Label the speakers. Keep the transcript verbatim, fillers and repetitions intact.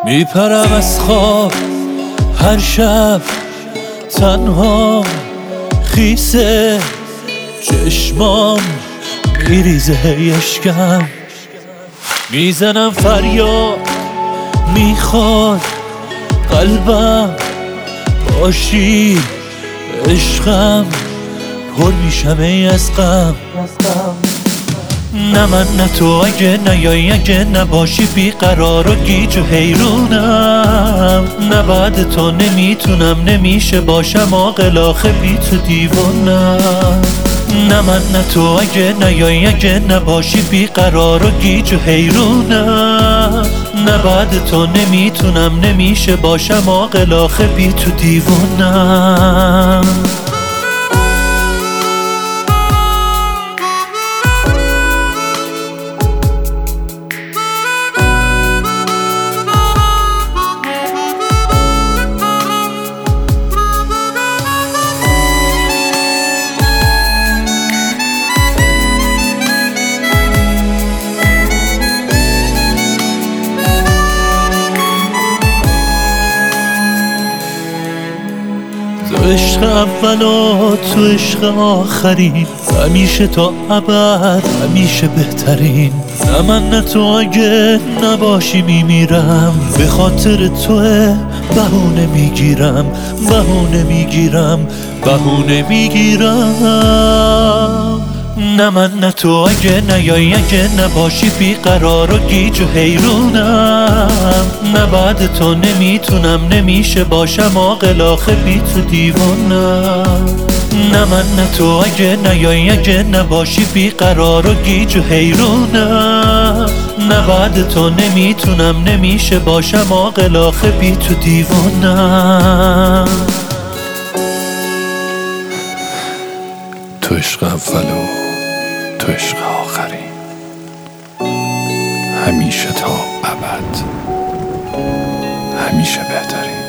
Speaker 1: میپرم از خواب هر شب تنها، خیسه چشمام میریزه هی اشکم، میزنم فریاد میخواد قلبم، باشی عشقم پر میشم ای از غم. نه من نه تو، اگه نیایی اگه نباشی بیقرار و گیج و حیرونم، نه بعد تو نمیتونم نمیشه باشم عاقل آخه بی تو دیوونم. نه من نه تو، اگه نیایی اگه نباشی بیقرار و گیج و حیرونم، نه بعد تو نمیتونم نمیشه باشم عاقل آخه بی تو دیوونم. تو عشق اول و تو عشق آخرین، همیشه تا ابد همیشه بهترین. نه من نه تو، اگه نباشی میمیرم، به خاطر توه بهونه میگیرم بهونه میگیرم بهونه میگیرم. نه من نه تو، اگه نیایی اگه نباشی بیقرار و گیج و حیرونم، نه بعد تو نمیتونم نمیشه باشم عاقل آخه بی تو دیوونم. نه من نه تو، اگه نیایی اگه نباشی بیقرار و گیج و حیرونم، نه بعد تو نمیتونم نمیشه باشم عاقل آخه بی تو دیوونم.
Speaker 2: تو عشق اولو تو عشق آخری، همیشه تا ابد همیشه بهترین.